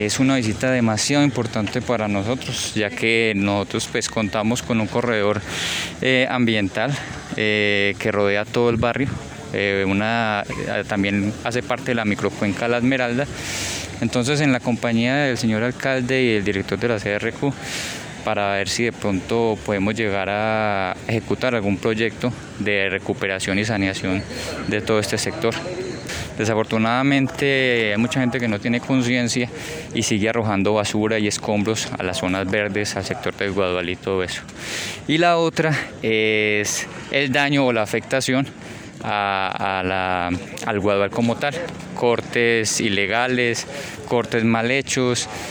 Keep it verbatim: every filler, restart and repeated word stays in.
Es una visita demasiado importante para nosotros, ya que nosotros pues contamos con un corredor eh, ambiental eh, que rodea todo el barrio. Eh, una, también hace parte de la microcuenca La Esmeralda. Entonces, en la compañía del señor alcalde y el director de la C R Q, para ver si de pronto podemos llegar a ejecutar algún proyecto de recuperación y saneación de todo este sector. Desafortunadamente hay mucha gente que no tiene conciencia y sigue arrojando basura y escombros a las zonas verdes, al sector del Guadual y todo eso. Y la otra es el daño o la afectación a, a la, al Guadual como tal, cortes ilegales, cortes mal hechos.